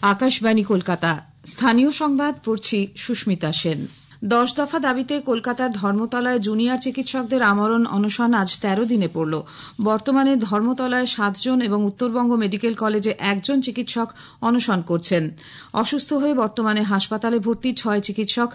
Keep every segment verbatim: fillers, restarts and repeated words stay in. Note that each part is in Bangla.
আকাশবাণী কলকাতা। স্থানীয় সংবাদ পড়ছি সুস্মিতা সেন। দশ দফা দাবিতে কলকাতার ধর্মতলায় জুনিয়র চিকিৎসকদের আমরণ অনশন আজ তেরো দিনে পড়ল। বর্তমানে ধর্মতলায় সাতজন এবং উত্তরবঙ্গ মেডিকেল কলেজে একজন চিকিৎসক অনশন করছেন। অসুস্থ হয়ে বর্তমানে হাসপাতালে ভর্তি ছয় চিকিৎসক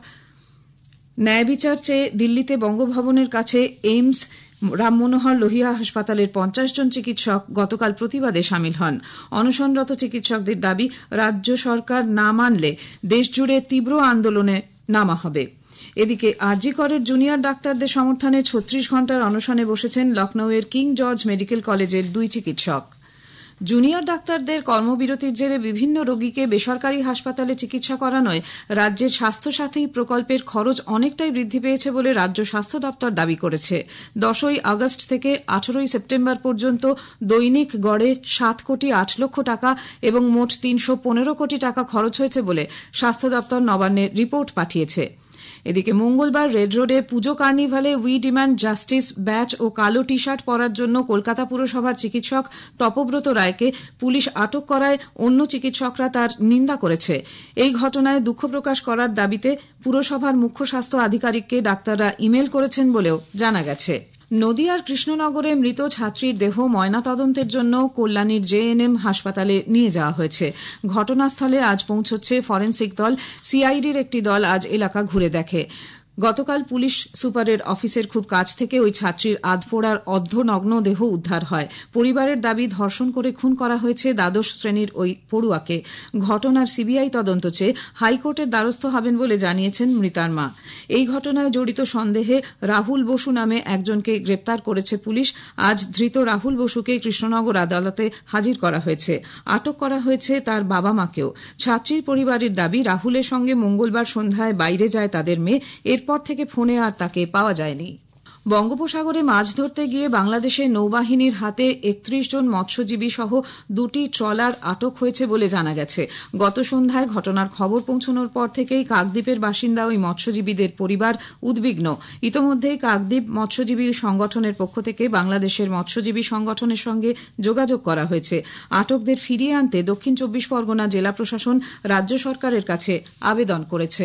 ন্যায় বিচার চেয়ে দিল্লিতে বঙ্গভবনের কাছে এইমস রাম মনোহর লোহিয়া হাসপাতালের পঞ্চাশ জন চিকিৎসক গতকাল প্রতিবাদে সামিল হন। অনশনরত চিকিৎসকদের দাবি, রাজ্য সরকার না মানলে দেশজুড়ে তীব্র আন্দোলনে নামা হবে। এদিকে আরজি করের জুনিয়র ডাক্তারদের সমর্থনে ছত্রিশ ঘণ্টার অনশনে বসেছেন লখনৌয়ের কিং জর্জ মেডিকেল কলেজের দুই চিকিৎসক। জুনিয়র ডাক্তারদের কর্মবিরতির জেরে বিভিন্ন রোগীকে বেসরকারি হাসপাতালে চিকিৎসা করানোয় রাজ্যের স্বাস্থ্যসাথী প্রকল্পের খরচ অনেকটাই বৃদ্ধি পেয়েছে বলে রাজ্য স্বাস্থ্য দপ্তর দাবি করেছে। দশই আগস্ট থেকে আঠারোই সেপ্টেম্বর পর্যন্ত দৈনিক গড়ে সাত কোটি আট লক্ষ টাকা এবং মোট তিনশো পনেরো কোটি টাকা খরচ হয়েছে বলে স্বাস্থ্য দপ্তর নবান্নে রিপোর্ট পাঠিয়েছে। এদিকে মঙ্গলবার রেড রোডে পুজো কার্নিভালে উই ডিমান্ড জাস্টিস ব্যাচ ও কালো টি শার্ট পরার জন্য কলকাতা পুরসভার চিকিৎসক তপব্রত রায়কে পুলিশ আটক করায় অন্য চিকিৎসকরা তার নিন্দা করেছে। এই ঘটনায় দুঃখ প্রকাশ করার দাবিতে পুরসভার মুখ্য স্বাস্থ্য আধিকারিককে ডাক্তাররা ইমেল করেছেন বলেও জানা গেছে। নদিয়ার কৃষ্ণনগরে মৃত ছাত্রীর দেহ ময়নাতদন্তের জন্য কল্যাণীর জেএনএম হাসপাতালে নিয়ে যাওয়া হয়েছে। ঘটনাস্থলে আজ পৌঁছচ্ছে ফরেন্সিক দল। সিআইডির একটি দল আজ এলাকা ঘুরে দেখে। গতকাল পুলিশ সুপারের অফিসের খুব কাছ থেকে ওই ছাত্রীর আধপোড়ার অর্ধনগ্ন দেহ উদ্ধার হয়। পরিবারের দাবি, ধর্ষণ করে খুন করা হয়েছে দ্বাদশ শ্রেণীর ওই পড়ুয়াকে। ঘটনার সিবিআই তদন্ত চেয়ে হাইকোর্টের দ্বারস্থ হবেন বলে জানিয়েছেন মৃতার মা। এই ঘটনায় জড়িত সন্দেহে রাহুল বসু নামে একজনকে গ্রেপ্তার করেছে পুলিশ। আজ ধৃত রাহুল বসুকে কৃষ্ণনগর আদালতে হাজির করা হয়েছে। আটক করা হয়েছে তার বাবা মাকেও। ছাত্রীর পরিবারের দাবি, রাহুলের সঙ্গে মঙ্গলবার সন্ধ্যায় বাইরে যায় তাদের মেয়ে। এরপর থেকে ফোনে আর তাকে পাওয়া যায়নি। বঙ্গোপসাগরে মাছ ধরতে গিয়ে বাংলাদেশের নৌবাহিনীর হাতে একত্রিশ জন মৎস্যজীবী সহ দুটি ট্রলার আটক হয়েছে বলে জানা গেছে। গত সন্ধ্যায় ঘটনার খবর পৌঁছানোর পর থেকেই কাকদ্বীপের বাসিন্দা ওই মৎস্যজীবীদের পরিবার উদ্বিগ্ন। ইতোমধ্যেই কাকদ্বীপ মৎস্যজীবী সংগঠনের পক্ষ থেকে বাংলাদেশের মৎস্যজীবী সংগঠনের সঙ্গে যোগাযোগ করা হয়েছে। আটকদের ফিরিয়ে আনতে দক্ষিণ চব্বিশ পরগনা জেলা প্রশাসন রাজ্য সরকারের কাছে আবেদন করেছে।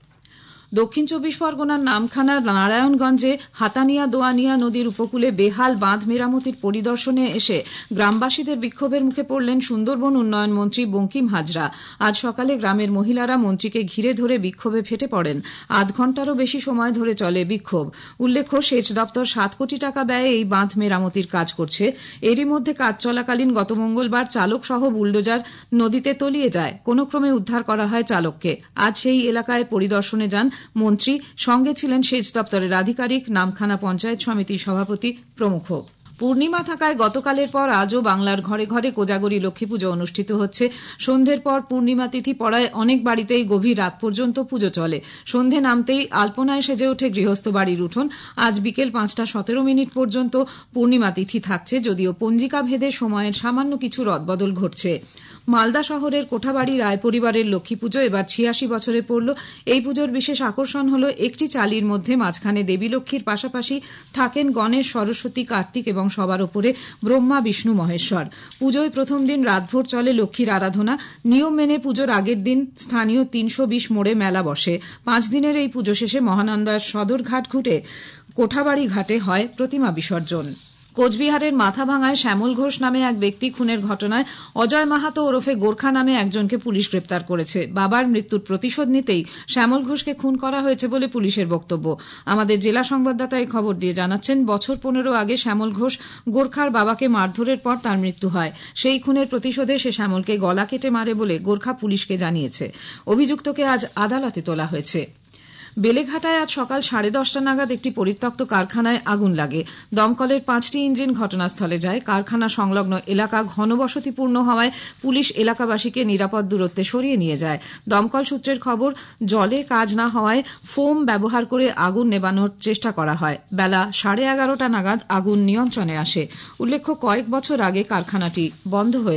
দক্ষিণ চব্বিশ পরগনার নামখানার নারায়ণগঞ্জে হাতানিয়া দোয়ানিয়া নদীর উপকূলে বেহাল বাঁধ মেরামতির পরিদর্শনে এসে গ্রামবাসীদের বিক্ষোভের মুখে পড়লেন সুন্দরবন উন্নয়ন মন্ত্রী বঙ্কিম হাজরা। আজ সকালে গ্রামের মহিলারা মন্ত্রীকে ঘিরে ধরে বিক্ষোভে ফেটে পড়েন। আধ ঘণ্টারও বেশি সময় ধরে চলে বিক্ষোভ। উল্লেখ্য, সেচ দপ্তর সাত কোটি টাকা ব্যয়ে এই বাঁধ মেরামতির কাজ করছে। এরই মধ্যে কাজ চলাকালীন গত মঙ্গলবার চালক সহ বুলডোজার নদীতে তলিয়ে যায়। কোনো ক্রমে উদ্ধার করা হয় চালককে। আজ সেই এলাকায় পরিদর্শনে যান মন্ত্রী। সঙ্গে ছিলেন সেচ দপ্তরের আধিকারিক, নামখানা পঞ্চায়েত সমিতির সভাপতি প্রমুখ। পূর্ণিমা থাকায় গতকালের পর আজও বাংলার ঘরে ঘরে কোজাগরী লক্ষ্মীপুজো অনুষ্ঠিত হচ্ছে। সন্ধ্যের পর পূর্ণিমা তিথি পড়ায় অনেক বাড়িতেই গভীর রাত পর্যন্ত পুজো চলে। সন্ধে নামতেই আলপনায় সেজে ওঠে গৃহস্থ বাড়ির উঠোন। আজ বিকেল পাঁচটা সতেরো মিনিট পর্যন্ত পূর্ণিমা তিথি থাকছে, যদিও পঞ্জিকা ভেদে সময়ের সামান্য কিছু রদবদল ঘটছে। মালদা শহরের কোঠাবাড়ি রায় পরিবারের লক্ষ্মী পুজো এবার ছিয়াশি বছরে পড়ল। এই পুজোর বিশেষ আকর্ষণ হল একটি চালির মধ্যে মাঝখানে দেবী লক্ষ্মীর পাশাপাশি থাকেন গণেশ, সরস্বতী, কার্তিক এবং সবার ওপরে ব্রহ্মা, বিষ্ণু, মহেশ্বর। পুজোয় প্রথম দিন রাতভর চলে লক্ষ্মীর আরাধনা। নিয়ম মেনে পুজোর আগের দিন স্থানীয় তিনশো বিশ মোড়ে মেলা বসে। পাঁচ দিনের এই পুজো শেষে মহানন্দার সদরঘাট ঘুটে কোঠাবাড়ি ঘাটে হয় প্রতিমা বিসর্জন। কোচবিহারের মাথাভাঙায় শ্যামল ঘোষ নামে এক ব্যক্তি খুনের ঘটনায় অজয় মাহাতো ওরফে গোর্খা নামে একজনকে পুলিশ গ্রেপ্তার করেছে। বাবার মৃত্যুর প্রতিশোধ নিতেই শ্যামল ঘোষকে খুন করা হয়েছে বলে পুলিশের বক্তব্য। আমাদের জেলা সংবাদদাতা এই খবর দিয়ে জানাচ্ছেন, বছর পনেরো আগে শ্যামল ঘোষ গোর্খার বাবাকে মারধরের পর তার মৃত্যু হয়। সেই খুনের প্রতিশোধে সে শ্যামলকে গলা কেটে মারে বলে গোর্খা পুলিশকে জানিয়েছে। অভিযুক্তকে আজ আদালতে তোলা হয়েছে। বেলেঘাটায় আজ সকাল সাড়ে দশটা নাগাদ একটি পরিত্যক্ত কারখানায় আগুন লাগে। দমকলের পাঁচটি ইঞ্জিন ঘটনাস্থলে যায়। কারখানা সংলগ্ন এলাকা ঘনবসতিপূর্ণ হওয়ায় পুলিশ এলাকাবাসীকে নিরাপদ দূরত্বে সরিয়ে নিয়ে যায়। দমকল সূত্রের খবর, জলে কাজ না হওয়ায় ফোম ব্যবহার করে আগুন নেবানোর চেষ্টা করা হয়। বেলা সাড়ে এগারোটা নাগাদ আগুন নিয়ন্ত্রণে আসে। উল্লেখ্য, কয়েক বছর আগে কারখানাটি বন্ধ হয়ে যায়।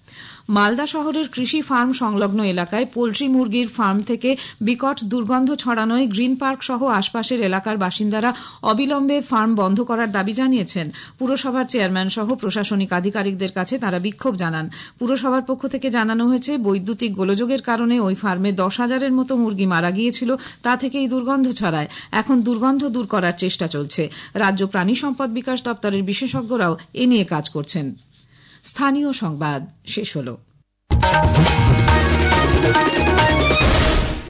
মালদা শহরের কৃষি ফার্ম সংলগ্ন এলাকায় পোল্ট্রি মুরগির ফার্ম থেকে বিকট দুর্গন্ধ ছড়ানোয় গ্রিন পার্ক সহ আশপাশের এলাকার বাসিন্দারা অবিলম্বে ফার্ম বন্ধ করার দাবি জানিয়েছেন। পুরসভার চেয়ারম্যান সহ প্রশাসনিক আধিকারিকদের কাছে তারা বিক্ষোভ জানান। পুরসভার পক্ষ থেকে জানানো হয়েছে, বৈদ্যুতিক গোলযোগের কারণে ওই ফার্মে দশ হাজারের মতো মুরগি মারা গিয়েছিল, তা থেকেই দুর্গন্ধ ছড়ায়। এখন দুর্গন্ধ দূর করার চেষ্টা চলছে। রাজ্য প্রাণী সম্পদ বিকাশ দপ্তরের বিশেষজ্ঞরাও এ নিয়ে কাজ করছেন। স্থানীয় সংবাদ শেষ হলো।